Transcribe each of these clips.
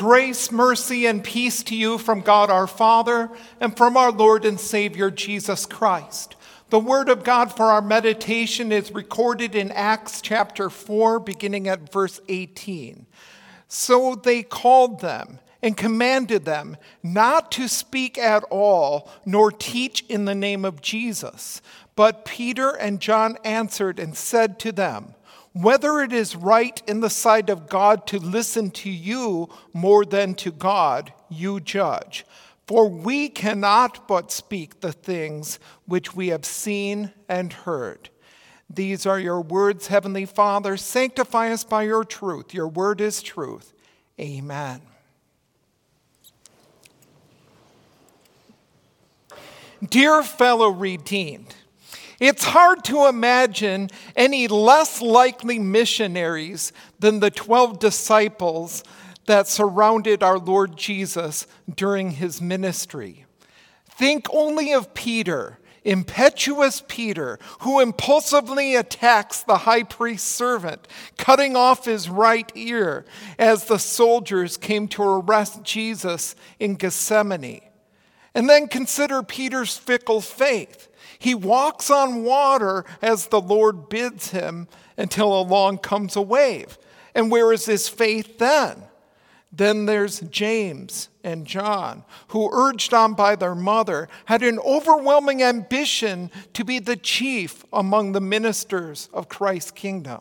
Grace, mercy, and peace to you from God our Father and from our Lord and Savior Jesus Christ. The word of God for our meditation is recorded in Acts chapter 4, beginning at verse 18. So they called them and commanded them not to speak at all, nor teach in the name of Jesus. But Peter and John answered and said to them, whether it is right in the sight of God to listen to you more than to God, you judge. For we cannot but speak the things which we have seen and heard. These are your words, Heavenly Father. Sanctify us by your truth. Your word is truth. Amen. Dear fellow redeemed, it's hard to imagine any less likely missionaries than the 12 disciples that surrounded our Lord Jesus during his ministry. Think only of Peter, impetuous Peter, who impulsively attacks the high priest's servant, cutting off his right ear as the soldiers came to arrest Jesus in Gethsemane. And then consider Peter's fickle faith. He walks on water as the Lord bids him until along comes a wave. And where is his faith then? Then there's James and John, who, urged on by their mother, had an overwhelming ambition to be the chief among the ministers of Christ's kingdom.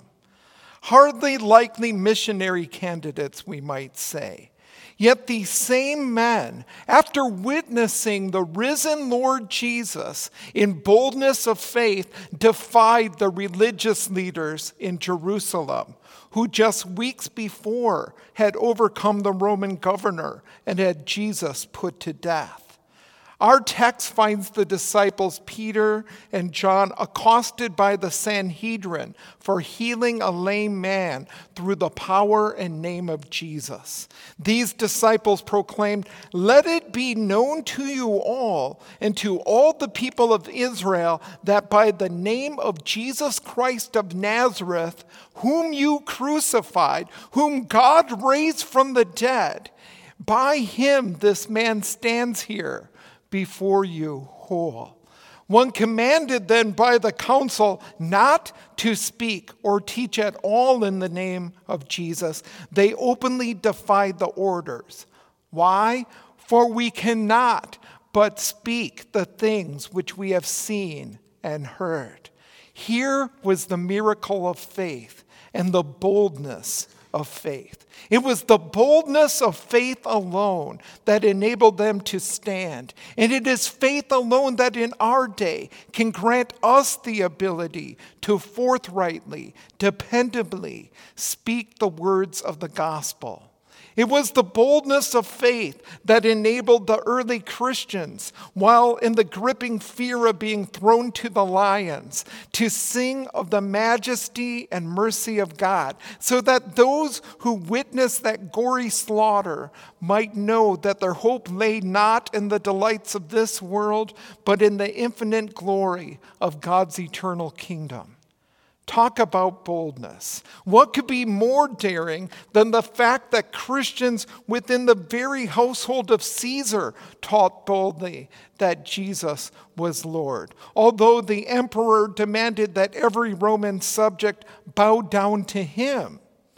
Hardly likely missionary candidates, we might say. Yet these same men, after witnessing the risen Lord Jesus in boldness of faith, defied the religious leaders in Jerusalem, who just weeks before had overcome the Roman governor and had Jesus put to death. Our text finds the disciples Peter and John accosted by the Sanhedrin for healing a lame man through the power and name of Jesus. These disciples proclaimed, "Let it be known to you all and to all the people of Israel that by the name of Jesus Christ of Nazareth, whom you crucified, whom God raised from the dead, by him this man stands here before you whole." One commanded then by the council not to speak or teach at all in the name of Jesus. They openly defied the orders. Why? For we cannot but speak the things which we have seen and heard. Here was the miracle of faith and the boldness of faith. It was the boldness of faith alone that enabled them to stand. And it is faith alone that in our day can grant us the ability to forthrightly, dependably speak the words of the gospel. It was the boldness of faith that enabled the early Christians, while in the gripping fear of being thrown to the lions, to sing of the majesty and mercy of God, so that those who witnessed that gory slaughter might know that their hope lay not in the delights of this world, but in the infinite glory of God's eternal kingdom. Talk about boldness. What could be more daring than the fact that Christians within the very household of Caesar taught boldly that Jesus was Lord, although the emperor demanded that every Roman subject bow down to him?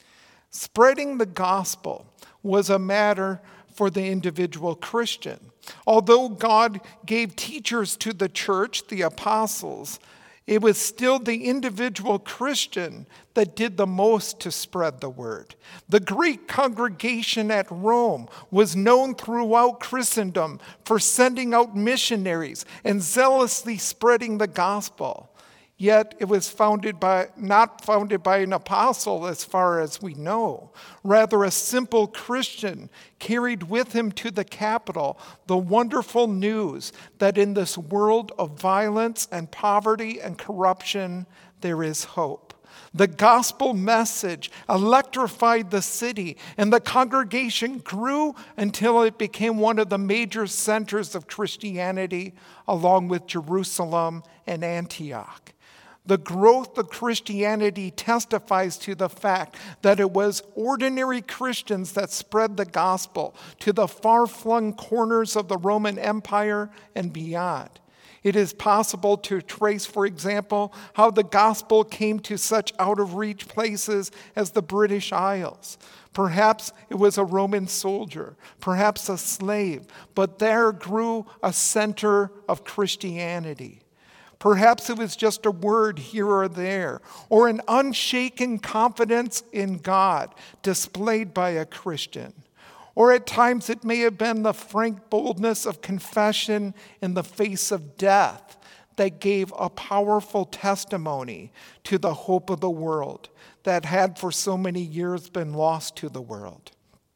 Spreading the gospel was a matter for the individual Christian. Although God gave teachers to the church, the apostles, it was still the individual Christian that did the most to spread the word. The Greek congregation at Rome was known throughout Christendom for sending out missionaries and zealously spreading the gospel. Yet it was not founded by an apostle as far as we know. Rather, a simple Christian carried with him to the capital the wonderful news that in this world of violence and poverty and corruption, there is hope. The gospel message electrified the city, and the congregation grew until it became one of the major centers of Christianity, along with Jerusalem and Antioch. The growth of Christianity testifies to the fact that it was ordinary Christians that spread the gospel to the far-flung corners of the Roman Empire and beyond. It is possible to trace, for example, how the gospel came to such out-of-reach places as the British Isles. Perhaps it was a Roman soldier, perhaps a slave, but there grew a center of Christianity. Perhaps it was just a word here or there, or an unshaken confidence in God displayed by a Christian. Or at times it may have been the frank boldness of confession in the face of death that gave a powerful testimony to the hope of the world that had for so many years been lost to the world.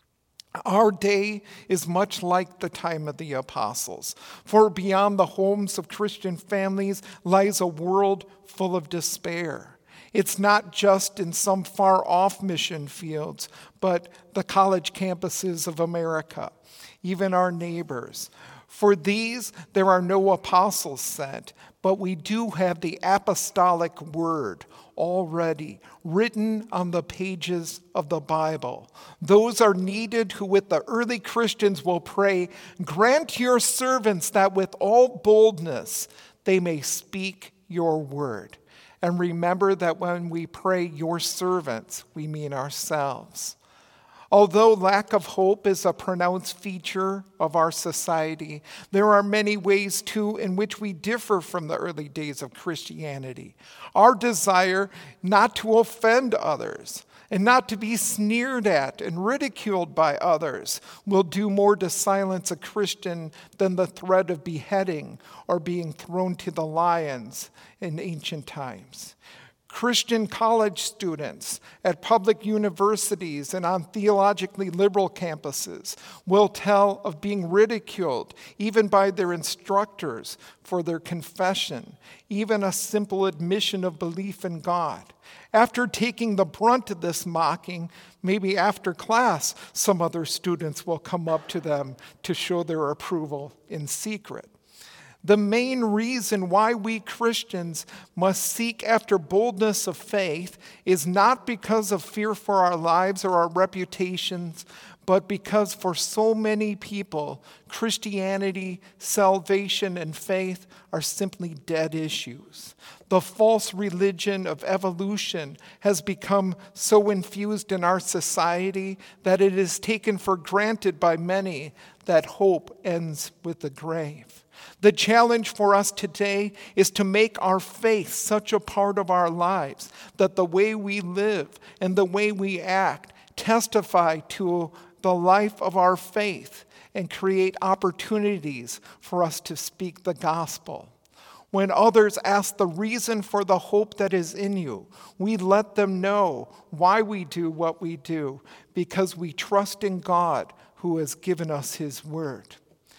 Our day is much like the time of the apostles, for beyond the homes of Christian families lies a world full of despair. It's not just in some far-off mission fields, but the college campuses of America, even our neighbors. For these, there are no apostles sent, but we do have the apostolic word already written on the pages of the Bible. Those are needed who with the early Christians will pray, "Grant your servants that with all boldness they may speak your word." And remember that when we pray your servants, we mean ourselves. Although lack of hope is a pronounced feature of our society, there are many ways, too, in which we differ from the early days of Christianity. Our desire not to offend others and not to be sneered at and ridiculed by others will do more to silence a Christian than the threat of beheading or being thrown to the lions in ancient times. Christian college students at public universities and on theologically liberal campuses will tell of being ridiculed even by their instructors for their confession, even a simple admission of belief in God. After taking the brunt of this mocking, maybe after class, some other students will come up to them to show their approval in secret. The main reason why we Christians must seek after boldness of faith is not because of fear for our lives or our reputations, but because for so many people, Christianity, salvation, and faith are simply dead issues. The false religion of evolution has become so infused in our society that it is taken for granted by many that hope ends with the grave. The challenge for us today is to make our faith such a part of our lives that the way we live and the way we act testify to the life of our faith and create opportunities for us to speak the gospel. When others ask the reason for the hope that is in you, we let them know why we do what we do, because we trust in God who has given us his word.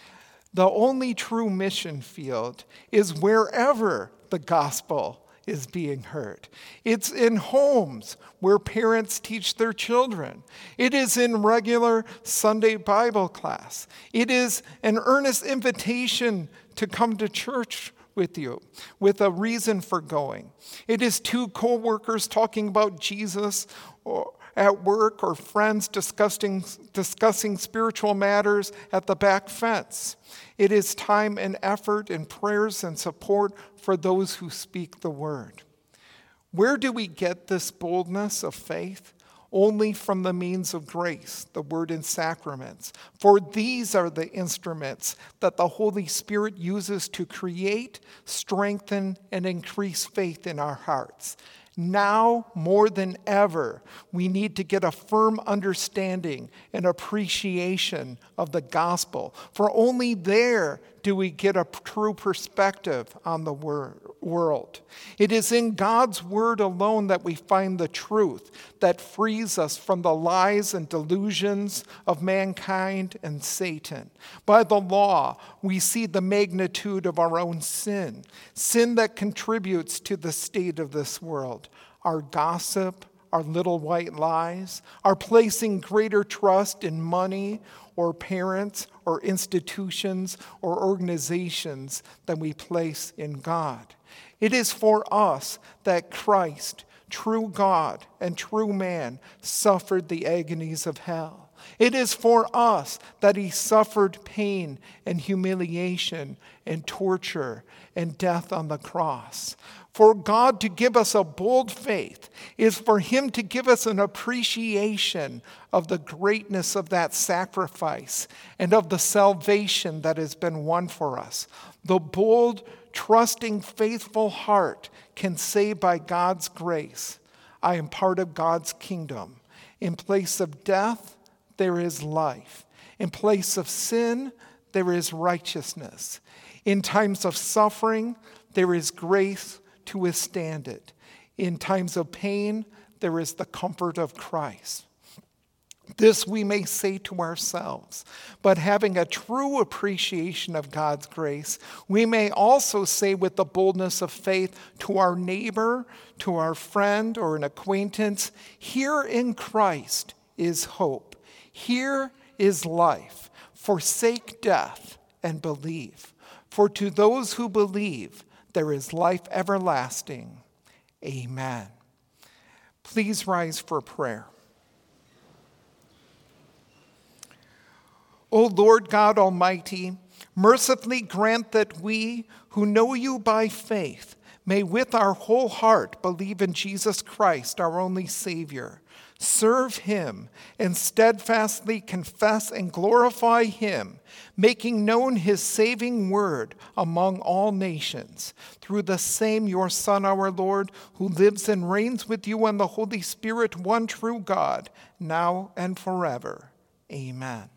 The only true mission field is wherever the gospel is being heard. It's in homes where parents teach their children. It is in regular Sunday Bible class. It is an earnest invitation to come to church with you, with a reason for going. It is two co-workers talking about Jesus or at work, or friends discussing spiritual matters at the back fence. It is time and effort and prayers and support for those who speak the word. Where do we get this boldness of faith? Only from the means of grace, the word and sacraments. For these are the instruments that the Holy Spirit uses to create, strengthen, and increase faith in our hearts. Now, more than ever, we need to get a firm understanding and appreciation of the gospel, for only there do we get a true perspective on the world. It is in God's word alone that we find the truth that frees us from the lies and delusions of mankind and Satan. By the law, we see the magnitude of our own sin that contributes to the state of this world. Our gossip, our little white lies, our placing greater trust in money or parents or institutions or organizations than we place in God. It is for us that Christ, true God and true man, suffered the agonies of hell. It is for us that he suffered pain and humiliation and torture and death on the cross. For God to give us a bold faith is for him to give us an appreciation of the greatness of that sacrifice and of the salvation that has been won for us. The bold, trusting, faithful heart can say by God's grace, I am part of God's kingdom. In place of death, there is life. In place of sin, there is righteousness. In times of suffering, there is grace to withstand it. In times of pain, there is the comfort of Christ. This we may say to ourselves, but having a true appreciation of God's grace, we may also say with the boldness of faith to our neighbor, to our friend or an acquaintance, here in Christ is hope. Here is life. Forsake death and believe. For to those who believe, there is life everlasting. Amen. Please rise for prayer. O Lord God Almighty, mercifully grant that we who know you by faith may with our whole heart believe in Jesus Christ, our only Savior, serve him, and steadfastly confess and glorify him, making known his saving word among all nations, through the same your Son, our Lord, who lives and reigns with you and the Holy Spirit, one true God, now and forever. Amen.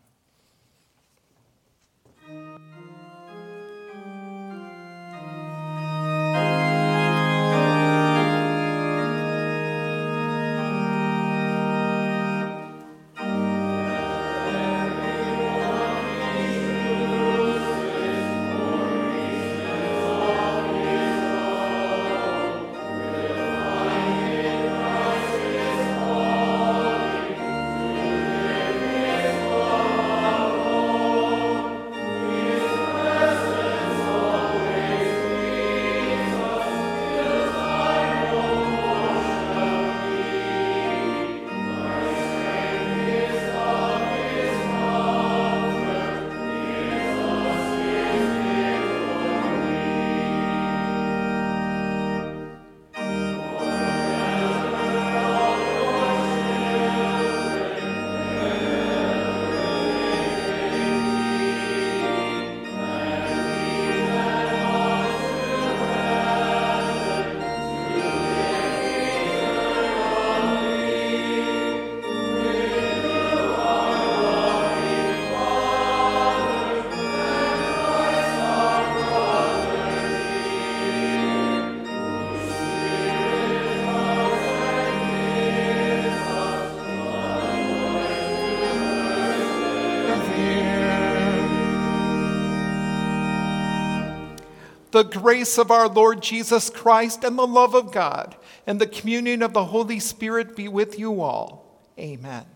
The grace of our Lord Jesus Christ and the love of God and the communion of the Holy Spirit be with you all. Amen.